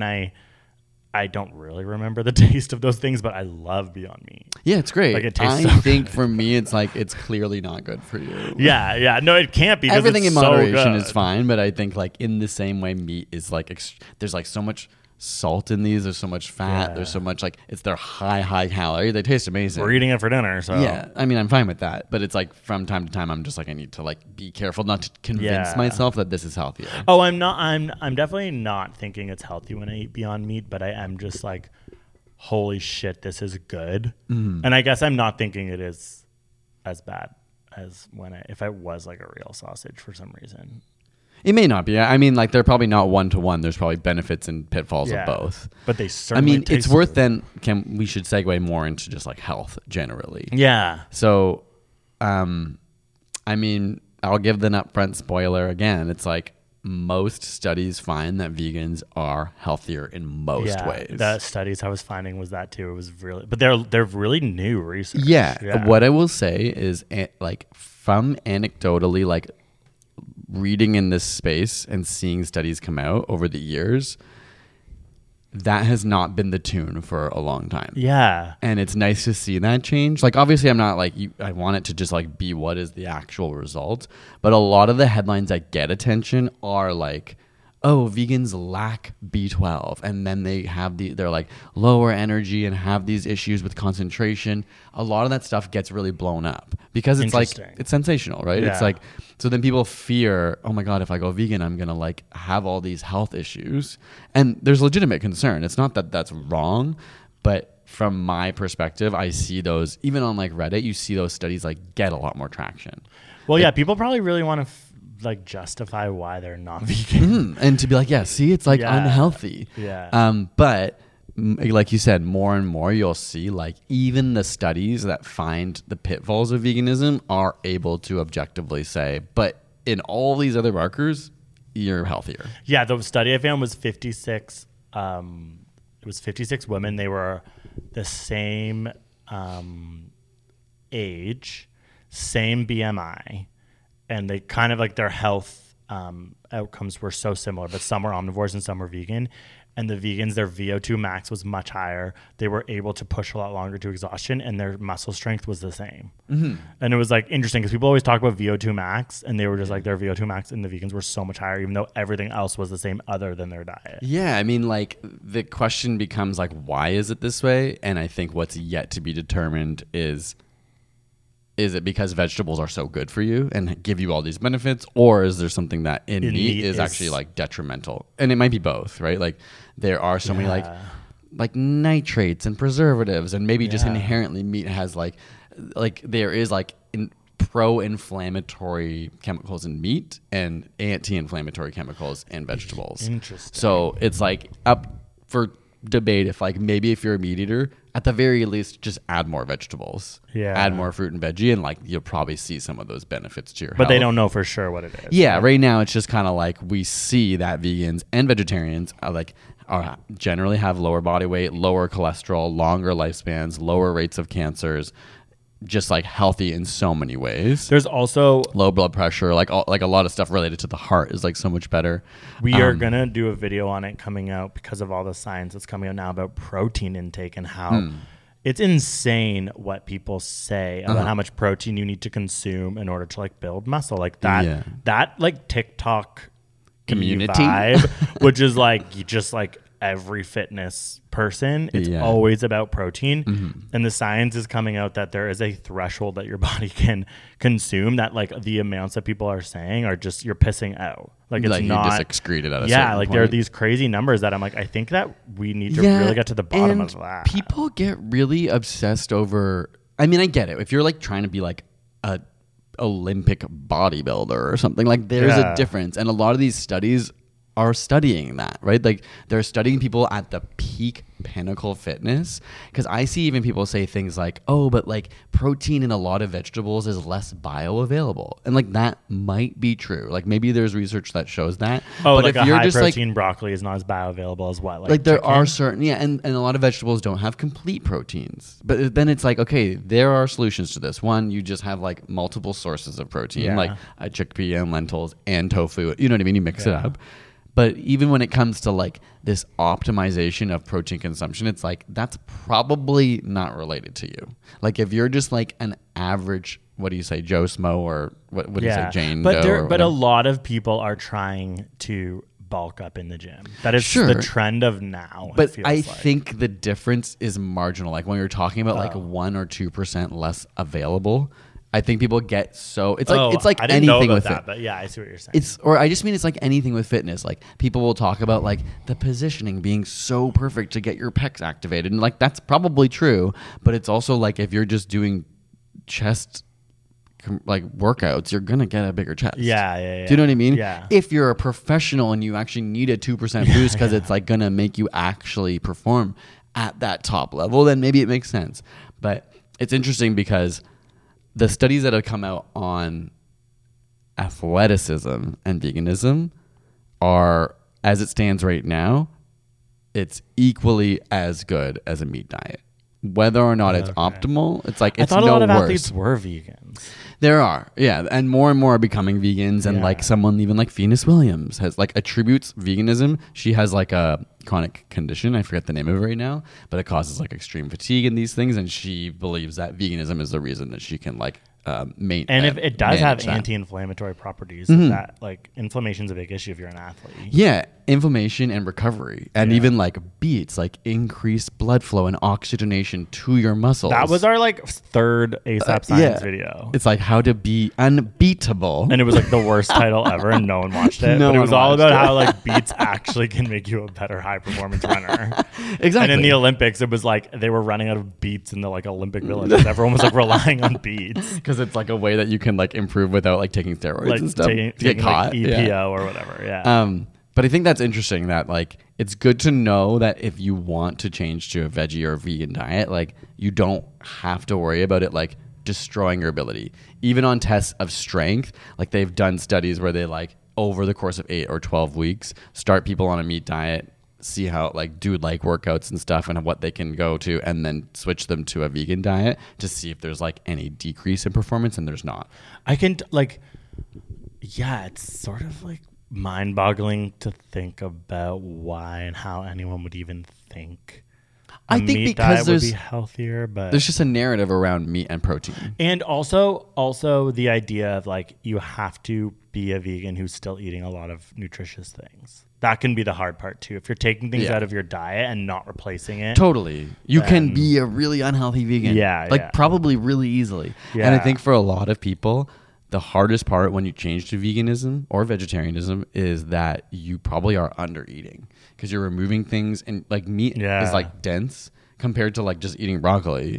I don't really remember the taste of those things, but I love Beyond Meat. Yeah, it's great. Like, it tastes I so think for me, it's like, it's clearly not good for you. Yeah. No, it can't be. Everything it's in moderation so is fine, but I think like in the same way, meat is like, there's like so much salt in these. There's so much fat. There's so much like, it's their high calorie. They taste amazing. We're eating it for dinner. So yeah, I mean, I'm fine with that. But it's like from time to time, I'm just like, I need to like be careful not to convince myself that this is healthier. Oh, I'm not. I'm definitely not thinking it's healthy when I eat Beyond Meat, but I am just like, holy shit, this is good. And I guess I'm not thinking it is as bad as if I was like a real sausage for some reason. It may not be. I mean, like, they're probably not one-to-one. There's probably benefits and pitfalls of both. But they certainly it's worth good. Then, we should segue more into just, like, health generally. Yeah. So, I mean, I'll give an upfront spoiler again. It's like most studies find that vegans are healthier in most ways. The studies I was finding was that, too. It was really... But they're really new research. Yeah. What I will say is, like, from anecdotally, like, reading in this space and seeing studies come out over the years, that has not been the tune for a long time. Yeah. And it's nice to see that change. Like, obviously I'm not like, I want it to just like be what is the actual result. But a lot of the headlines that get attention are like, oh, vegans lack B12. And then they're like lower energy and have these issues with concentration. A lot of that stuff gets really blown up because it's like, it's sensational, right? Yeah. It's like, so then people fear, oh my God, if I go vegan, I'm going to like have all these health issues. And there's legitimate concern. It's not that that's wrong, but from my perspective, I see those, even on like Reddit, you see those studies like get a lot more traction. Well, yeah, people probably really want to like justify why they're not vegan and to be like, yeah, see, it's like unhealthy. Yeah. But like you said, more and more you'll see like even the studies that find the pitfalls of veganism are able to objectively say, but in all these other markers, you're healthier. Yeah. The study I found was 56. It was 56 women. They were the same age, same BMI. And they kind of like their health outcomes were so similar, but some were omnivores and some were vegan. And the vegans, their VO2 max was much higher. They were able to push a lot longer to exhaustion, and their muscle strength was the same. And it was like interesting because people always talk about VO2 max, and they were just like their VO2 max and the vegans were so much higher, even though everything else was the same other than their diet. Yeah, I mean, like the question becomes like, why is it this way? And I think what's yet to be determined is it because vegetables are so good for you and give you all these benefits, or is there something that in meat is actually like detrimental? And it might be both, right? Like there are so many like nitrates and preservatives, and maybe just inherently meat has like there is like pro-inflammatory chemicals in meat and anti-inflammatory chemicals in vegetables. Interesting. So it's like up for debate if like maybe if you're a meat eater, at the very least, just add more vegetables. Yeah. Add more fruit and veggie, and like you'll probably see some of those benefits to your health. But they don't know for sure what it is. Yeah, right now it's just kind of like we see that vegans and vegetarians are generally have lower body weight, lower cholesterol, longer lifespans, lower rates of cancers, just like healthy in so many ways. There's also low blood pressure, like a lot of stuff related to the heart is like so much better. We are gonna do a video on it coming out because of all the science that's coming out now about protein intake and how it's insane what people say about how much protein you need to consume in order to like build muscle, like that that like TikTok community vibe, which is like you just like every fitness person, it's always about protein. And the science is coming out that there is a threshold that your body can consume, that like the amounts that people are saying are just, you're pissing out. Like it's not, you just excrete it at a yeah, certain like point. there are these crazy numbers that I'm like, I think that we need to really get to the bottom of that. People get really obsessed over, I mean, I get it. If you're like trying to be like a Olympic bodybuilder or something, like there's a difference. And a lot of these studies are studying that, right? Like they're studying people at the peak pinnacle fitness, because I see even people say things like, oh, but like protein in a lot of vegetables is less bioavailable, and like that might be true. Like maybe there's research that shows that. Oh, but like if a you're high just protein like, broccoli is not as bioavailable as what? Like there chicken? are certain, and a lot of vegetables don't have complete proteins. But then it's like, okay, there are solutions to this. One, you just have like multiple sources of protein, like a chickpea and lentils and tofu. You know what I mean? You mix it up. But even when it comes to like this optimization of protein consumption, it's like that's probably not related to you. Like if you're just like an average, what do you say, Joe Smo, or what do you say, Jane Doe? But a lot of people are trying to bulk up in the gym. That is the trend of now. But I think the difference is marginal. Like when you're talking about like 1 or 2% less available, I think people get so it's like I didn't anything know with about it. that, but yeah, I see what you're saying. I just mean it's like anything with fitness. Like people will talk about like the positioning being so perfect to get your pecs activated, and like that's probably true. But it's also like if you're just doing chest like workouts, you're gonna get a bigger chest. Yeah. Do you know what I mean? Yeah. If you're a professional and you actually need a 2% boost because it's like gonna make you actually perform at that top level, then maybe it makes sense. But it's interesting because the studies that have come out on athleticism and veganism are, as it stands right now, it's equally as good as a meat diet. Whether or not it's optimal, it's like it's no worse. I thought a lot of athletes were vegans. There are, and more and more are becoming vegans, and like someone even like Venus Williams has like attributes veganism. She has like a chronic condition, I forget the name of it right now, but it causes like extreme fatigue and these things, and she believes that veganism is the reason that she can like and if it does have anti-inflammatory properties, that like inflammation's a big issue if you're an athlete. Yeah, inflammation and recovery, and even like beets, like increased blood flow and oxygenation to your muscles. That was our like third ASAP Science video. It's like how to be unbeatable, and it was like the worst title ever, and no one watched it. But it was all about how like beets actually can make you a better high performance runner. Exactly. And in the Olympics, it was like they were running out of beets in the like Olympic villages. Everyone was like relying on beets. Because it's like a way that you can like improve without like taking steroids like and stuff to get caught. Like EPO or whatever. Yeah. But I think that's interesting that like it's good to know that if you want to change to a veggie or a vegan diet, like you don't have to worry about it like destroying your ability. Even on tests of strength, like they've done studies where they like over the course of 8 or 12 weeks start people on a meat diet, see how like do like workouts and stuff and what they can go to, and then switch them to a vegan diet to see if there's like any decrease in performance, and there's not. I can it's sort of like mind-boggling to think about why and how anyone would even think I think meat because diet would be healthier, but there's just a narrative around meat and protein, and also the idea of like you have to be a vegan who's still eating a lot of nutritious things. That can be the hard part too. If you're taking things out of your diet and not replacing it, totally, you can be a really unhealthy vegan. Probably really easily. Yeah. And I think for a lot of people, the hardest part when you change to veganism or vegetarianism is that you probably are under eating because you're removing things, and like meat is like dense compared to like just eating broccoli.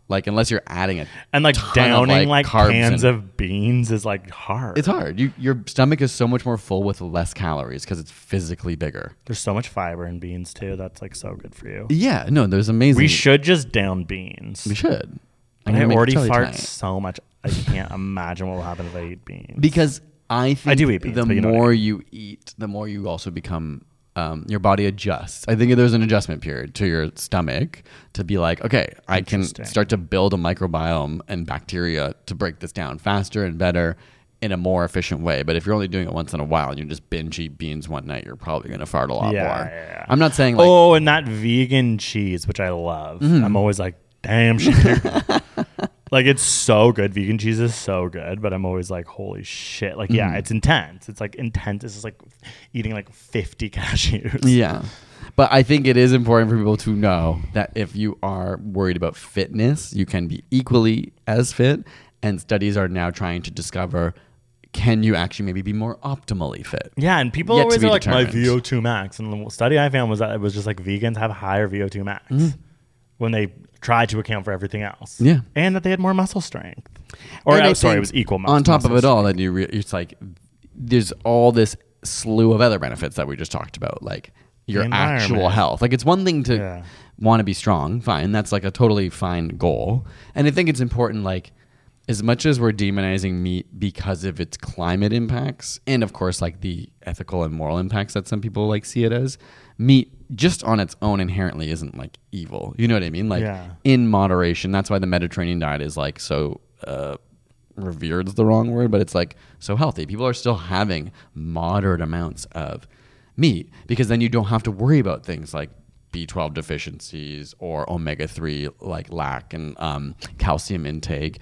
Like unless you're adding it. And like downing like cans and, of beans is like hard. It's hard. Your stomach is so much more full with less calories because it's physically bigger. There's so much fiber in beans too. That's like so good for you. Yeah, no, there's amazing. We should just down beans. We should. But I already fart so much. I can't imagine what will happen if I eat beans. Because I think I do eat beans, the more you eat, the more you also become, your body adjusts. I think there's an adjustment period to your stomach to be like, okay, I can start to build a microbiome and bacteria to break this down faster and better in a more efficient way. But if you're only doing it once in a while and you just binge eat beans one night, you're probably going to fart a lot more. Yeah. I'm not saying like... Oh, and that vegan cheese, which I love. I'm always like, damn shit. Like, it's so good. Vegan cheese is so good, but I'm always like, holy shit. Like, yeah, it's intense. It's like intense. It's just like eating like 50 cashews. Yeah. But I think it is important for people to know that if you are worried about fitness, you can be equally as fit. And studies are now trying to discover, can you actually maybe be more optimally fit? Yeah, and people always are like, my VO2 max. And the study I found was that it was just like vegans have higher VO2 max when they tried to account for everything else. Yeah. And that they had more muscle strength. Or, it was equal muscle on top of it strength. all, then it's like, there's all this slew of other benefits that we just talked about, like your actual health. Like, it's one thing to want to be strong, fine. That's like a totally fine goal. And I think it's important, like, as much as we're demonizing meat because of its climate impacts, and of course, like the ethical and moral impacts that some people like see it as, meat just on its own inherently isn't like evil. You know what I mean? Like in moderation. That's why the Mediterranean diet is like so revered is the wrong word, but it's like so healthy. People are still having moderate amounts of meat because then you don't have to worry about things like B12 deficiencies or omega-3 like lack and calcium intake.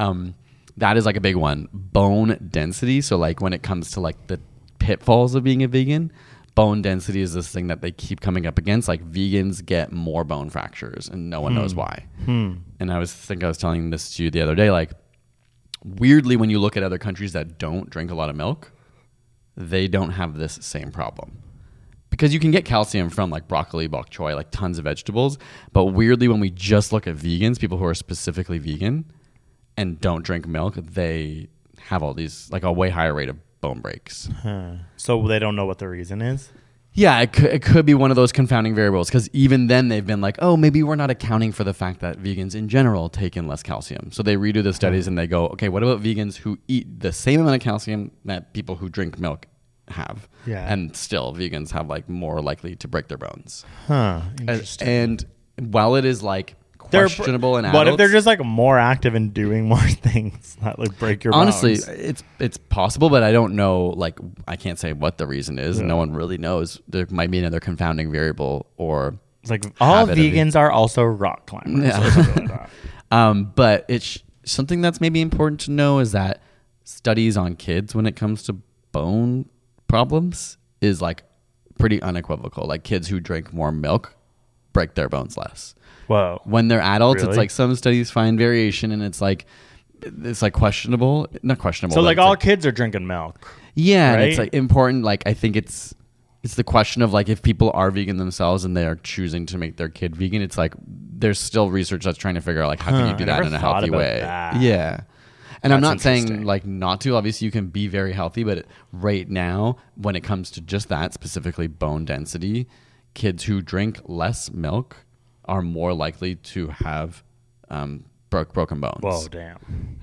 That is like a big one. Bone density. So like when it comes to like the pitfalls of being a vegan, bone density is this thing that they keep coming up against. Like vegans get more bone fractures and no one knows why. And I was telling this to you the other day, like weirdly, when you look at other countries that don't drink a lot of milk, they don't have this same problem. Because you can get calcium from like broccoli, bok choy, like tons of vegetables. But weirdly, when we just look at vegans, people who are specifically vegan and don't drink milk, they have all these, like a way higher rate of bone breaks. So they don't know what the reason is? Yeah, it could be one of those confounding variables. Because even then they've been like, oh, maybe we're not accounting for the fact that vegans in general take in less calcium. So they redo the studies and they go, okay, what about vegans who eat the same amount of calcium that people who drink milk have? Yeah. And still vegans have like more likely to break their bones. Interesting. And while it is like questionable and what if they're just like more active and doing more things that like break your bones? Honestly, it's possible, but I don't know. Like, I can't say what the reason is. No one really knows. There might be another confounding variable, or it's like all vegans are also rock climbers. Yeah. But it's something that's maybe important to know is that studies on kids when it comes to bone problems is like pretty unequivocal. Like kids who drink more milk break their bones less. Whoa. When they're adults, Really? it's like some studies find variation and it's like questionable. Not questionable. So but like it's all kids are drinking milk. Yeah, right? and it's like important. Like I think it's the question of like if people are vegan themselves and they are choosing to make their kid vegan, it's like there's still research that's trying to figure out like how can you do that in a healthy way. Yeah. And I'm not saying like not to. Obviously, you can be very healthy, but right now, when it comes to just that, specifically bone density, kids who drink less milk are more likely to have broken bones. Whoa, damn.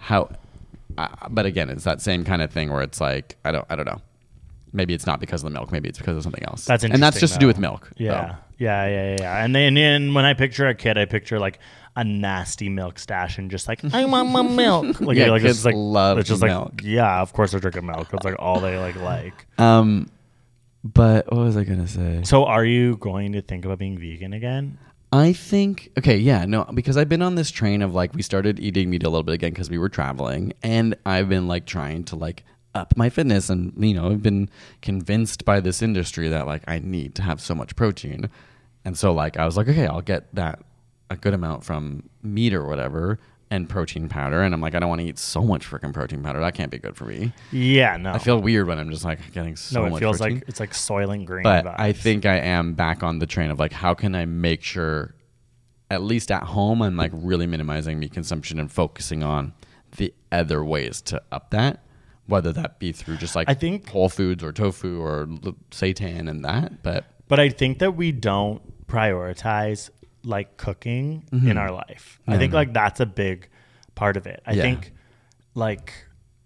But again, it's that same kind of thing where it's like I don't know. Maybe it's not because of the milk. Maybe it's because of something else. That's interesting. And that's just to do with milk. Yeah. Yeah. And then when I picture a kid, I picture like a nasty milk stash and just like I want my milk. Like, yeah, like kids it's like love it's just milk. Like yeah, of course they're drinking milk. It's like all they like. But what was I gonna say? So are you going to think about being vegan again? I think, because I've been on this train of like, we started eating meat a little bit again because we were traveling, and I've been like trying to like up my fitness, and I've been convinced by this industry that like I need to have so much protein, and so like I was like, okay, I'll get that a good amount from meat or whatever, and protein powder, and I'm like, I don't want to eat so much freaking protein powder. That can't be good for me. Yeah, no. I feel weird when I'm just like getting so much. No, it feels protein. like it's like Soylent Green. But vibes. I think I am back on the train of like, how can I make sure at least at home, I'm like really minimizing meat consumption and focusing on the other ways to up that, whether that be through just like I think whole foods or tofu or seitan and that. But I think that we don't prioritize like cooking in our life. I think like that's a big part of it. I think like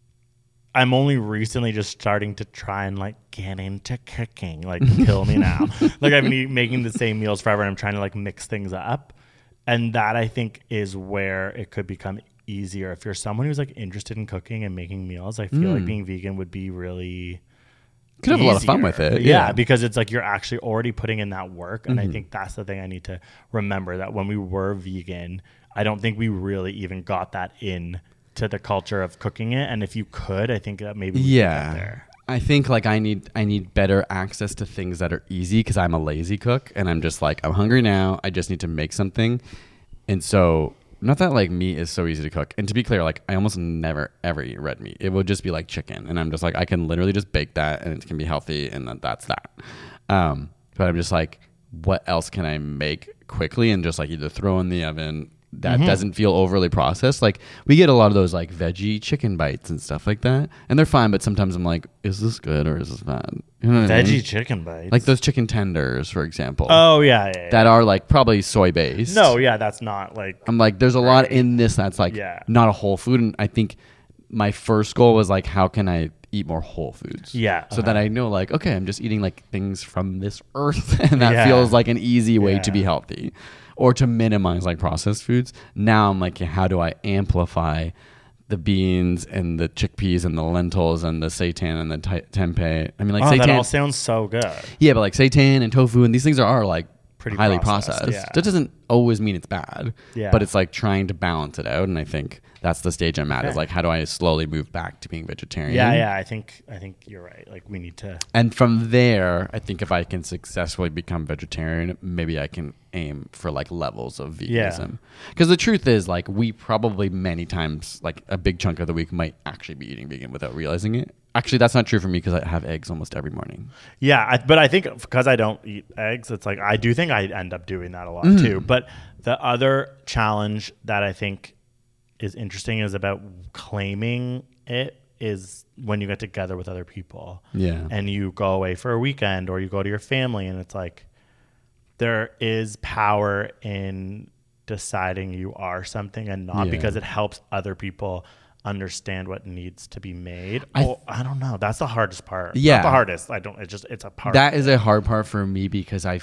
I'm only recently just starting to try and like get into cooking, like kill me now. Like I've been making the same meals forever and I'm trying to like mix things up. And that I think is where it could become easier. If you're someone who's like interested in cooking and making meals, I feel like being vegan would be really could have a lot of fun with it. Yeah, because it's like you're actually already putting in that work. And I think that's the thing I need to remember, that when we were vegan, I don't think we really even got that in to the culture of cooking it. And if you could, I think that maybe we could get there. I think like I need better access to things that are easy because I'm a lazy cook and I'm just like, I'm hungry now. I just need to make something. And so not that like meat is so easy to cook. And to be clear, like I almost never ever eat red meat. It would just be like chicken. And I'm just like, I can literally just bake that and it can be healthy and that's that. But I'm just like, what else can I make quickly and just like either throw in the oven that doesn't feel overly processed? Like we get a lot of those like veggie chicken bites and stuff like that, and they're fine, but sometimes I'm like, is this good or is this bad? You know what I mean? Chicken bites, like those chicken tenders, for example. Oh yeah. That are like probably soy based. No, yeah, that's not like. I'm like, there's a lot in this that's like not a whole food, and I think my first goal was like, how can I eat more whole foods? Yeah. So that I know like, okay, I'm just eating like things from this earth, and that feels like an easy way to be healthy. Or to minimize like processed foods. Now I'm like, how do I amplify the beans and the chickpeas and the lentils and the seitan and the tempeh? I mean, like seitan. That all sounds so good. Yeah, but like seitan and tofu and these things are like pretty highly processed. Yeah. That doesn't always mean it's bad. Yeah. But it's like trying to balance it out, and I think that's the stage I'm at. Is like, how do I slowly move back to being vegetarian? Yeah. I think you're right. Like we need to. And from there, I think if I can successfully become vegetarian, maybe I can aim for like levels of veganism. Because the truth is, like, we probably many times, like a big chunk of the week, might actually be eating vegan without realizing it. Actually, that's not true for me because I have eggs almost every morning. Yeah, but I think because I don't eat eggs, it's like I do think I end up doing that a lot too. But the other challenge that I think is interesting is about claiming it is when you get together with other people. Yeah. And you go away for a weekend or you go to your family, and it's like there is power in deciding you are something and not because it helps other people understand what needs to be made. I don't know. That's the hardest part. Yeah. Not the hardest. It's a part. That is a hard part for me because I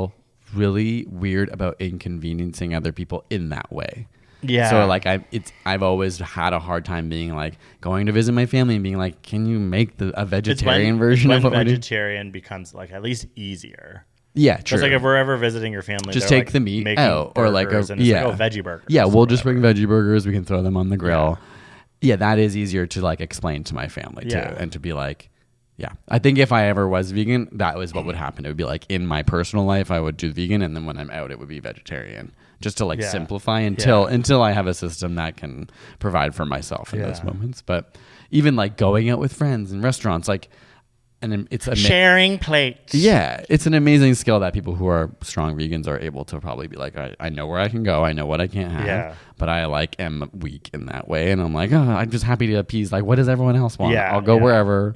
feel really weird about inconveniencing other people in that way. Yeah. So like I've always had a hard time being like going to visit my family and being like, can you make a vegetarian version of what vegetarian becomes like at least easier. Yeah, true. It's like if we're ever visiting your family, just take the meat out or like veggie burgers. Yeah, we'll just bring veggie burgers. We can throw them on the grill. Yeah, that is easier to like explain to my family too, and to be like, yeah. I think if I ever was vegan, that was what would happen. It would be like in my personal life, I would do vegan, and then when I'm out, it would be vegetarian, just to like simplify until I have a system that can provide for myself in those moments. But even like going out with friends in restaurants, like, and it's sharing plates. Yeah, it's an amazing skill that people who are strong vegans are able to probably be like, I know where I can go, I know what I can't have, but I like am weak in that way, and I'm like, I'm just happy to appease like what does everyone else want? I'll go wherever,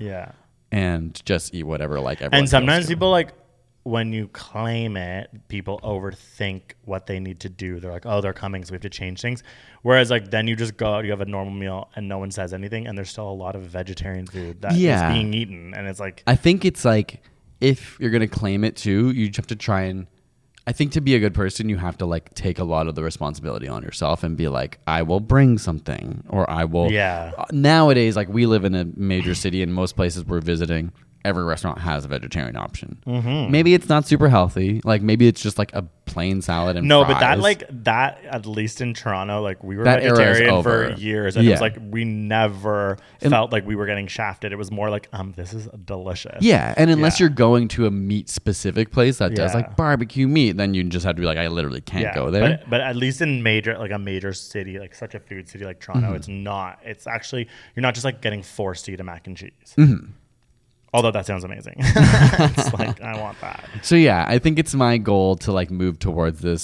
and just eat whatever like everyone. And sometimes people like when you claim it, people overthink what they need to do. They're like, oh, they're coming, so we have to change things. Whereas like then you just go out, you have a normal meal and no one says anything, and there's still a lot of vegetarian food that is being eaten. And it's like, I think it's like, if you're going to claim it too, you just have to try and, I think to be a good person, you have to like take a lot of the responsibility on yourself and be like, I will bring something, or I will. Nowadays, like we live in a major city, and most places we're visiting, every restaurant has a vegetarian option. Maybe it's not super healthy. Like maybe it's just like a plain salad and fries. But that at least in Toronto, like we were vegetarian for years, and it was like we never felt like we were getting shafted. It was more like, this is delicious. Yeah, and unless you're going to a meat specific place that does like barbecue meat, then you just have to be like, I literally can't go there. But at least in a major city, like such a food city like Toronto, it's not. It's actually, you're not just like getting forced to eat a mac and cheese. Although that sounds amazing. It's like, I want that. So yeah, I think it's my goal to like move towards this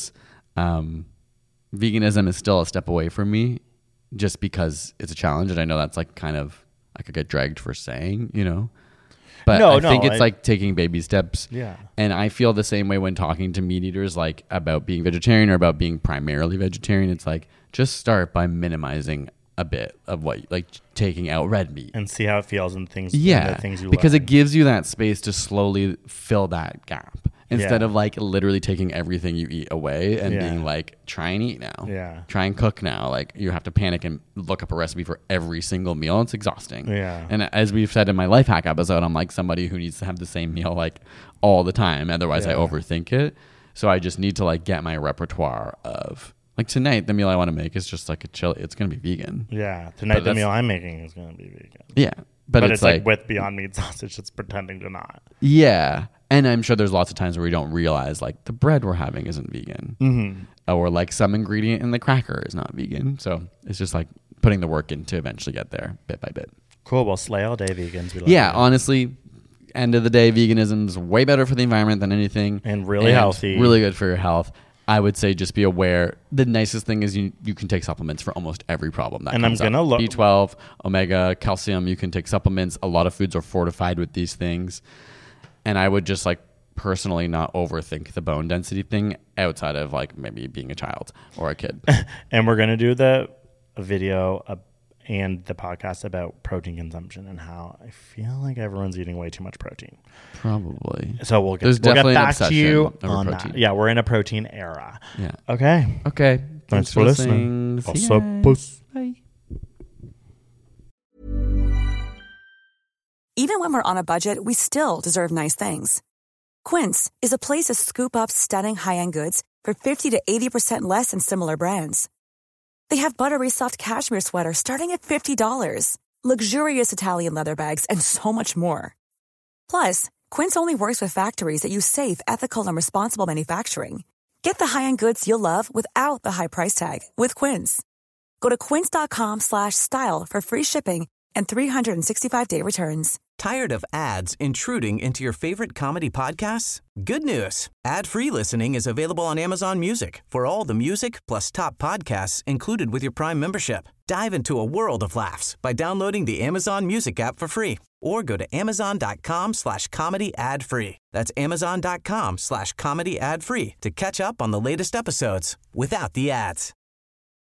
Veganism is still a step away from me just because it's a challenge. And I know that's like kind of, I could get dragged for saying, you know, but I think it's like taking baby steps. Yeah. And I feel the same way when talking to meat eaters, like about being vegetarian or about being primarily vegetarian. It's like, just start by minimizing a bit of what, like taking out red meat and see how it feels and things. Yeah. And the things you because learn. it gives you that space to slowly fill that gap instead of like literally taking everything you eat away and being like, try and eat now. Yeah. Try and cook now. Like you have to panic and look up a recipe for every single meal. It's exhausting. Yeah. And as we've said in my life hack episode, I'm like somebody who needs to have the same meal like all the time. Otherwise I overthink it. So I just need to like get my repertoire of like tonight, the meal I want to make is just like a chili. It's going to be vegan. Yeah. Tonight, the meal I'm making is going to be vegan. Yeah. But it's like with Beyond Meat sausage, it's pretending to not. Yeah. And I'm sure there's lots of times where we don't realize like the bread we're having isn't vegan. Mm-hmm. Or like some ingredient in the cracker is not vegan. So it's just like putting the work in to eventually get there bit by bit. Cool. Well, slay all day, vegans. We love yeah. you. Honestly, end of the day, veganism's way better for the environment than anything. And really healthy. Really good for your health. I would say just be aware. The nicest thing is you can take supplements for almost every problem that comes up. And I'm going to look. B12, omega, calcium, you can take supplements. A lot of foods are fortified with these things. And I would just like personally not overthink the bone density thing outside of like maybe being a child or a kid. And we're going to do the video and the podcast about protein consumption and how I feel like everyone's eating way too much protein. Probably. So we'll get back to you on that. Yeah, we're in a protein era. Yeah. Okay. Thanks for listening. Bye. Even when we're on a budget, we still deserve nice things. Quince is a place to scoop up stunning high-end goods for 50 to 80% less than similar brands. They have buttery soft cashmere sweaters starting at $50, luxurious Italian leather bags, and so much more. Plus, Quince only works with factories that use safe, ethical, and responsible manufacturing. Get the high-end goods you'll love without the high price tag with Quince. Go to quince.com/style for free shipping and 365-day returns. Tired of ads intruding into your favorite comedy podcasts? Good news. Ad-free listening is available on Amazon Music for all the music plus top podcasts included with your Prime membership. Dive into a world of laughs by downloading the Amazon Music app for free or go to amazon.com/comedy ad-free. That's amazon.com/comedy ad-free to catch up on the latest episodes without the ads.